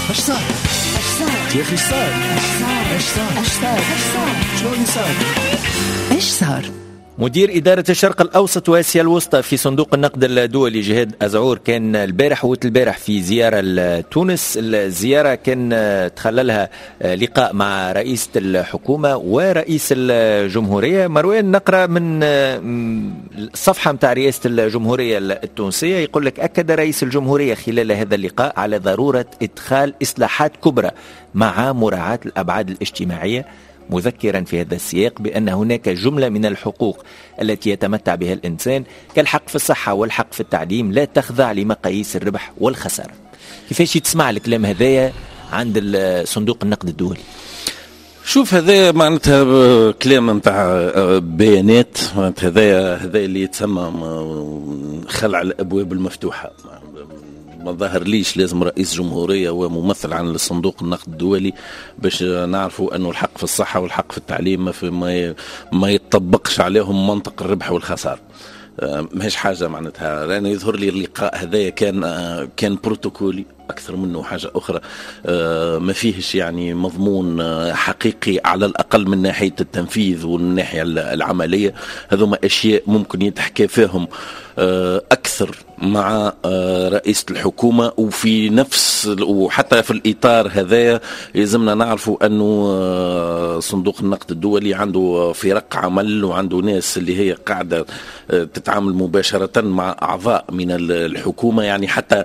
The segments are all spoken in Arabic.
اش صار يا اخي؟ صار اش صار شلون صار؟ ايش صار؟ مدير إدارة الشرق الأوسط وآسيا الوسطى في صندوق النقد الدولي جهاد أزعور كان البارح والبارح في زيارة لتونس. الزيارة كان تخللها لقاء مع رئيسة الحكومة ورئيس الجمهورية. مروان، نقرأ من الصفحة متاع رئاسة الجمهورية التونسية، يقول لك: أكد رئيس الجمهورية خلال هذا اللقاء على ضرورة إدخال إصلاحات كبرى مع مراعاة الأبعاد الاجتماعية، مذكرا في هذا السياق بأن هناك جملة من الحقوق التي يتمتع بها الإنسان كالحق في الصحة والحق في التعليم لا تخضع لمقاييس الربح والخسارة. كيفاش تسمع الكلام هذايا عند صندوق النقد الدولي؟ شوف، هذا معناتها كلام نتاع بيانات، معناتها هذا اللي يتسمى خلع الأبواب المفتوحة. ما ظهر ليش لازم رئيس جمهورية وممثل عن الصندوق النقد الدولي باش نعرفوا أنه الحق في الصحة والحق في التعليم ما يتطبقش عليهم منطق الربح والخسارة. ماهيش حاجة معناتها، لأن يظهر لي اللقاء هذايا كان بروتوكولي أكثر منه حاجة أخرى، ما فيهش يعني مضمون حقيقي على الأقل من ناحية التنفيذ ومن ناحية العملية. هذوما أشياء ممكن يتحكى فيهم أكثر مع رئيس الحكومة، وفي نفس وحتى في الإطار هذايا يلزمنا نعرفوا أنه صندوق النقد الدولي عنده فرق عمل وعنده ناس اللي هي قاعدة تتعامل مباشرة مع أعضاء من الحكومة، يعني حتى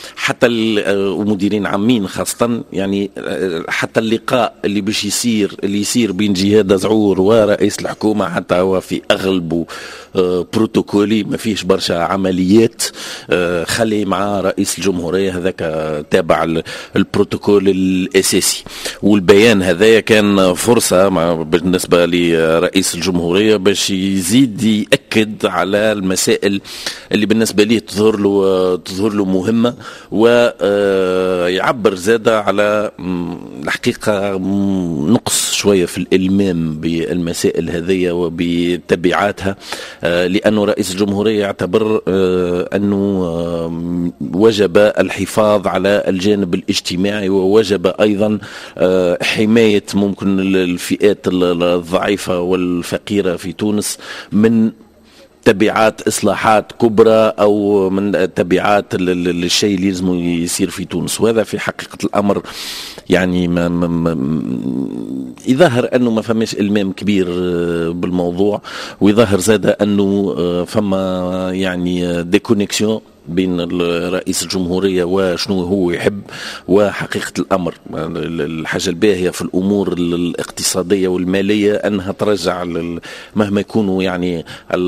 ومديرين عامين خاصة. يعني حتى اللقاء اللي باش يصير بين جهاد أزعور ورئيس الحكومة حتى هو في أغلبه بروتوكولي، ما فيش برشا عمليات. خلي مع رئيس الجمهورية هذاك تابع البروتوكول الأساسي. والبيان هذايا كان فرصة بالنسبة لرئيس الجمهورية باش يزيد يأكد على المسائل اللي بالنسبة ليه تظهر له مهمة، ويعبر زادة على الحقيقة نقص شوية في الإلمام بالمسائل هذية وبتبعاتها، لأنه رئيس الجمهورية يعتبر أنه وجب الحفاظ على الجانب الاجتماعي، ووجب أيضا حماية ممكن الفئات الضعيفة والفقيرة في تونس من تبعات إصلاحات كبرى أو من تبعات الشيء اللي لازم يصير في تونس. وهذا في حقيقة الأمر يعني يظهر أنه ما فماش إلمام كبير بالموضوع، ويظهر زاد أنه فما يعني ديكونيكسيون بين رئيس الجمهورية وشنو هو يحب وحقيقة الأمر. الحاجة الباهية في الأمور الاقتصادية والمالية أنها ترجع مهما يكونوا يعني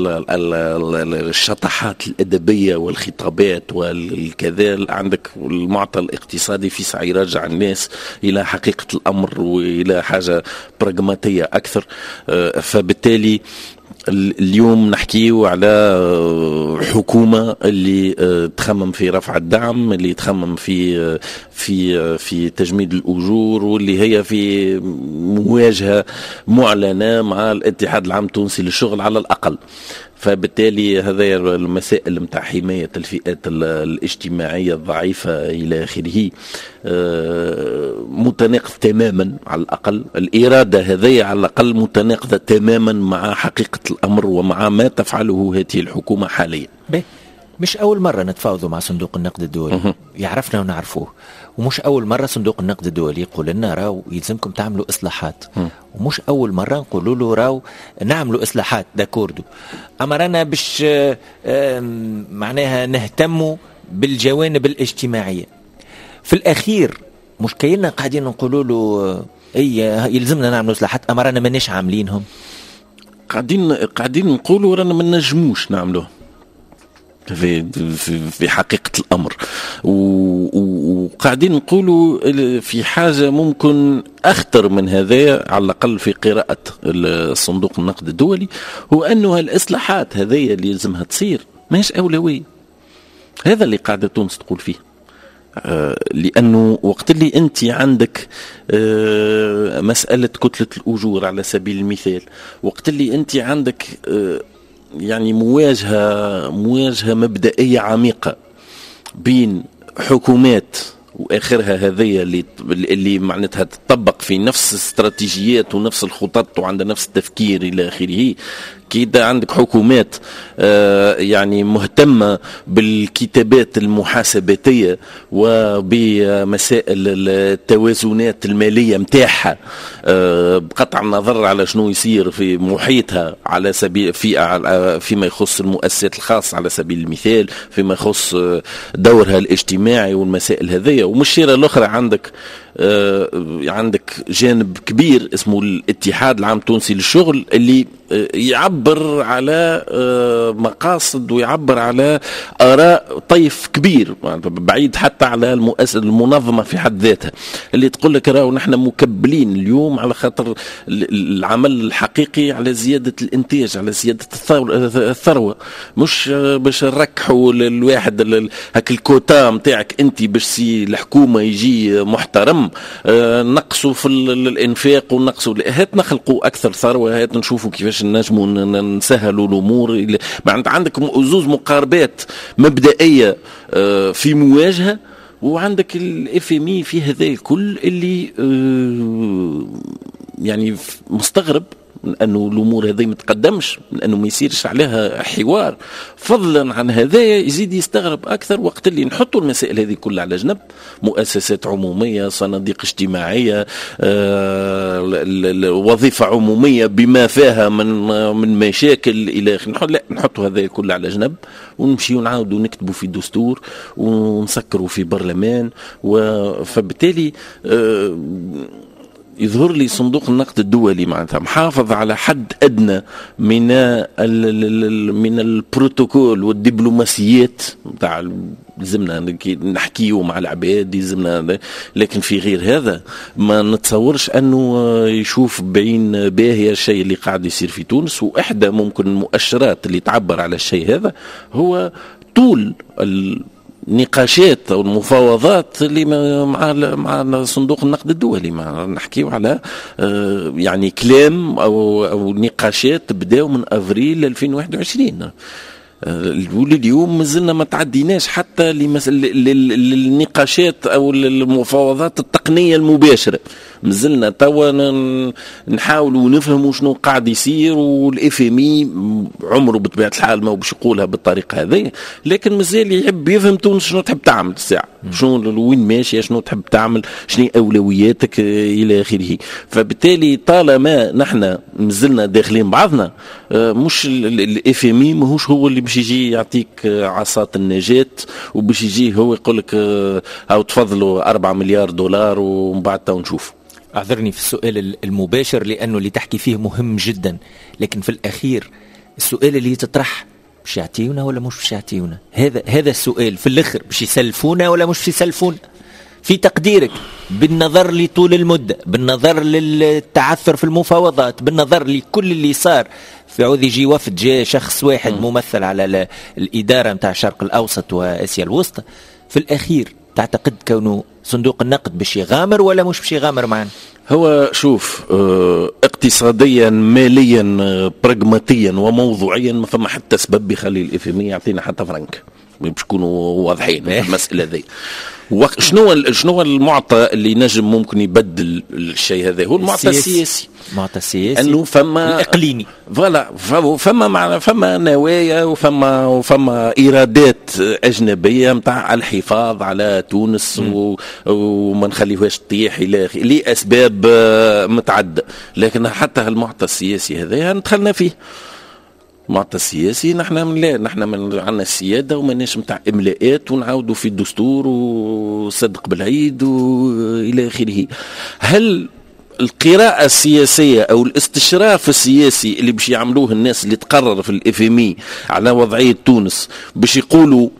الشطحات الأدبية والخطابات والكذا، عندك المعطى الاقتصادي في سعي يرجع الناس إلى حقيقة الأمر وإلى حاجة براغماتية أكثر. فبالتالي اليوم نحكيه على حكومة اللي تخمم في رفع الدعم، اللي تخمم في تجميد الأجور، واللي هي في مواجهة معلنة مع الاتحاد العام التونسي للشغل على الأقل. فبالتالي هذا المسائل متاع حماية الفئات الاجتماعية الضعيفة إلى آخره متناقض تماما، على الأقل الإرادة هذه على الأقل متناقضة تماما مع حقيقة الأمر ومع ما تفعله هذه الحكومة حاليا. مش أول مرة نتفاوضوا مع صندوق النقد الدولي، يعرفنا ونعرفوه، ومش أول مرة صندوق النقد الدولي يقول لنا راو يلزمكم تعملوا إصلاحات، ومش أول مرة نقولوا له راو نعملوا إصلاحات داكوردو، أما رانا باش معناها نهتموا بالجوانب الاجتماعية. في الأخير مش كايننا قاعدين نقولوا له يلزمنا نعملوا إصلاحات أما رانا ماناش عاملينهم، قاعدين نقولوا رانا ما نجموش نعملوه في حقيقة الأمر، وقاعدين نقولوا في حاجة ممكن أخطر من هذا على الأقل في قراءة الصندوق النقد الدولي، هو أنه الإصلاحات هذه اللي يلزمها تصير ماهيش أولوية. هذا اللي قاعدة تونس تقول فيه، لأنه وقت اللي أنت عندك مسألة كتلة الأجور على سبيل المثال، وقت اللي أنت عندك يعني مواجهة مبدئية عميقة بين حكومات واخرها هذه اللي معناتها تطبق في نفس الاستراتيجيات ونفس الخطط وعندها نفس التفكير الى اخره. كده عندك حكومات يعني مهتمة بالكتابات المحاسباتية وبمسائل التوازنات المالية متاعها بقطع النظر على شنو يصير في محيطها، على سبيل فيما يخص المؤسسات الخاصة على سبيل المثال، فيما يخص دورها الاجتماعي والمسائل هذية. ومش الشيرة الأخرى عندك جانب كبير اسمه الاتحاد العام التونسي للشغل اللي يعبر على مقاصد ويعبر على آراء طيف كبير بعيد حتى على المنظمة في حد ذاتها، اللي تقول لك راهو نحن مكبلين اليوم على خاطر العمل الحقيقي على زيادة الانتاج، على زيادة الثروة، مش باش نركحوا الواحد هك الكوتا متاعك انت باش الحكومة يجي محترم، نقصوا في الانفاق ونقصوا هات نخلقوا اكثر ثروة، هات نشوفوا كيفاش نجموا نسهلوا الامور. عندك زوز مقاربات مبدئيه في مواجهه، وعندك الاف ام اي في هذا الكل اللي يعني مستغرب من انه الامور هذه ما تقدمش، من انه ما يصيرش عليها حوار. فضلا عن هذا يزيد يستغرب اكثر وقت اللي نحطوا المسائل هذه كلها على جنب، مؤسسات عموميه، صناديق اجتماعيه، وظيفه عموميه بما فيها من مشاكل الى اخره، لا نحطوا هذا كله على جنب ونمشي ونعاودوا نكتبوا في دستور ونسكروا في برلمان. فبالتالي يظهر لي صندوق النقد الدولي معناتها محافظ على حد أدنى من البروتوكول والدبلوماسيات نتاع لازمنا نحكيو مع العباد، لازمنا، لكن في غير هذا ما نتصورش أنه يشوف بعين باهية الشيء اللي قاعد يصير في تونس. وإحدى ممكن المؤشرات اللي تعبر على الشيء هذا هو طول نقاشات او المفاوضات اللي مع صندوق النقد الدولي. نحكيو على يعني كلام او نقاشات بداوا من افريل 2021 اليوم مازلنا ما تعديناش حتى للنقاشات او المفاوضات التقنيه المباشره. مازلنا توا نحاولوا نفهموا شنو قاعد يصير، والاف ام اي عمره بطبيعه الحال ما باش يقولها بالطريقه هذه، لكن مازال يحب يفهم تونس شنو تحب تعمل الساعه، شنو وين ماشيه، شنو تحب تعمل، شنو اولوياتك الى اخره. فبالتالي طالما نحن مازلنا داخلين بعضنا، مش الاف ام اي ماهوش هو اللي باش يجي يعطيك عصات النجاة وباش يجي هو يقول لك او تفضلوا 4 مليار دولار ومن بعد تو نشوف. اعذرني في السؤال المباشر لانه اللي تحكي فيه مهم جدا، لكن في الاخير السؤال اللي يتطرح باش يعطيونا ولا مش باش يعطيونا؟ هذا السؤال في الاخر، باش يسلفونا ولا مش باش يسلفونا؟ في تقديرك بالنظر لطول المدة، بالنظر للتعثر في المفاوضات، بالنظر لكل اللي صار، في عوض يجي وفد جاء شخص واحد ممثل على الإدارة متاع الشرق الأوسط وآسيا الوسطى، في الأخير تعتقد كونه صندوق النقد باش يغامر ولا مش باش يغامر معنا؟ هو شوف، اقتصاديا ماليا براغماتيا وموضوعيا ما فما حتى سبب بيخلي الاف ام يعطينا حتى فرنك، باش نكونوا واضحين في المسألة ذي. شنو المعطى اللي نجم ممكن يبدل الشيء هذا؟ هو المعطى السياسي. المعطى السياسي انه فما الاقليمي، فوالا فما نوايا وفما ايرادات اجنبيه نتاع الحفاظ على تونس وما نخليوهاش تطيح الى لاسباب متعدده. لكن حتى المعطى السياسي هذا دخلنا فيه. المعطى السياسي نحن عندنا السياده وماناش نتاع املاءات ونعاودوا في الدستور وصدق بالعيد والى اخره. هل القراءة السياسية أو الاستشراف السياسي اللي باش يعملوه الناس اللي تقرر في الاف ام اي على وضعية تونس باش يقولوا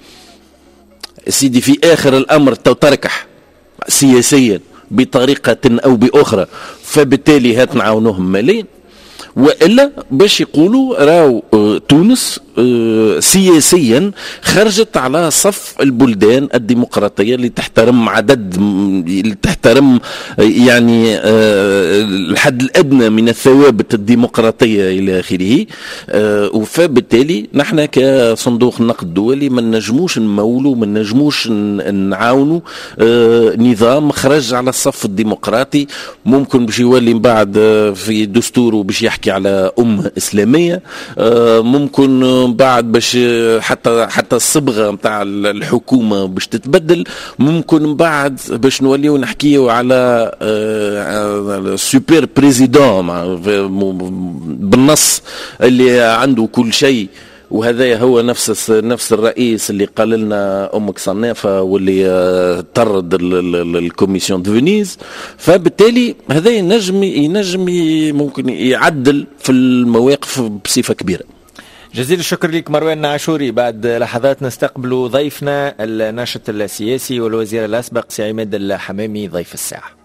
سيدي في آخر الأمر تركح سياسيا بطريقة أو بأخرى، فبالتالي هات نعاونوهم ماليا؟ وإلا باش يقولوا راو تونس سياسيا خرجت على صف البلدان الديمقراطية اللي تحترم اللي تحترم يعني الحد الأدنى من الثوابت الديمقراطية إلى آخره. فبالتالي نحن كصندوق النقد الدولي ما نجموش نمولوا، ما نجموش نعاونوا نظام خرج على الصف الديمقراطي. ممكن باش يولي من بعد في دستوره باش يحكي على أمة إسلامية، ممكن بعد باش حتى الصبغة متاع الحكومة باش تتبدل، ممكن بعد باش نوليو نحكيو على سوبر بريزيدون بالنص اللي عنده كل شيء، وهذا هو نفس الرئيس اللي قال لنا امك صنافه واللي طرد الكوميسيون دو فينيز. فبالتالي هذا ينجم ممكن يعدل في المواقف بصفه كبيره. جزيل الشكر لك مروان عاشوري. بعد لحظات نستقبل ضيفنا الناشط السياسي والوزير الأسبق سي عماد الحمامي ضيف الساعة.